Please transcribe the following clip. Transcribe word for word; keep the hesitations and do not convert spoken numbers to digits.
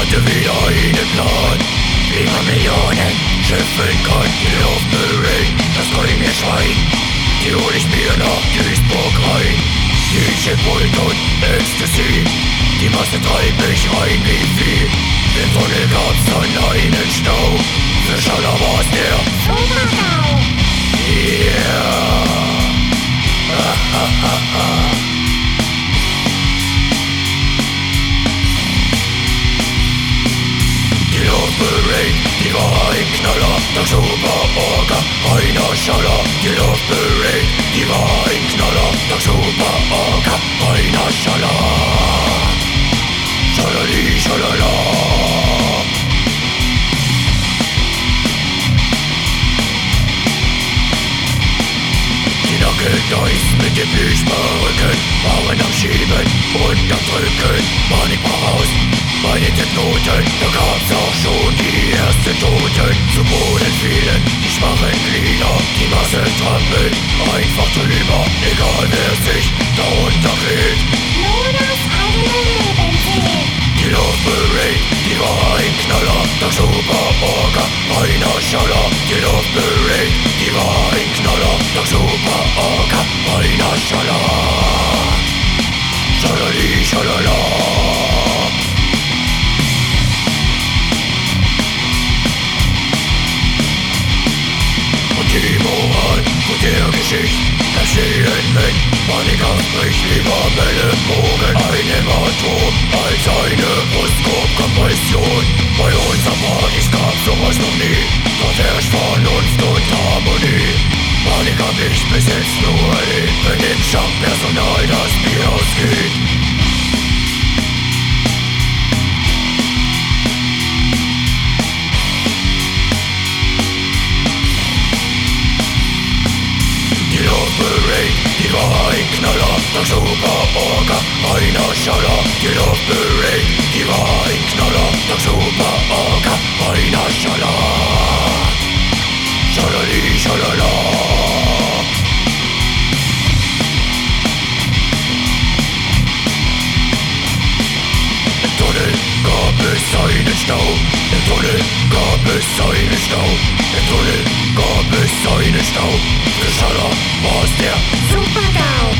hatte wieder einen Plan. Über Millionen Schiffen kann die Luft bereden. Das goldene Schwein, die hol ich mir nach Duisburg rein. Die Chipult und Ecstasy, die Masse treibt mich rein wie Vieh. Im Tunnel gab's dann einen Stau, für Schaller war's der Super-GAU. Yeah. Ah, ah, ah, ah. Die Love Parade, die war ein Knaller, dank Super Orca, einer Schaller. Die Love Parade, die war ein Knaller, dank Super Orca, einer Schaller. Schalali, schalala. Dice mit dem Plüschperücken waren am Schieben und am Drücken. Panik brach aus bei den Noten, da gab's auch schon die ersten Toten. Zu Boden fielen die schwachen Glieder, die Masse trampelt einfach drüber, egal wer sich darunter quält. Nur das eigene Leben zählt. Die Love Parade, die war ein Knaller, dank Super Orca, einer Schaller. Die Love Parade, die war ein Knaller, dank Super Orca, einer Schaller. Schalali, schalala. Und die Moral von der Geschichte erzählen mit Panik ausbricht, lieber Wellenbogen. Ein Hämatom als eine Brustkorbkompression. Bei uns am Partys gab's sowas noch nie. Dort herrscht Vernunft und Harmonie. Panik hab ich bis jetzt nur erlebt, wenn dem Schankpersonal das Bier ausgeht. Die Love Parade, die war ein Knaller, dank Super Orca, einer Schaller. Die Love Parade, die war ein Knaller, dank Super Orca, einer Schaller. Schalali, schalala. Im Tunnel gab es einen Stau, im Tunnel gab es einen Stau, im Tunnel gab es einen Stau. Für Schaller war's der Super-GAU.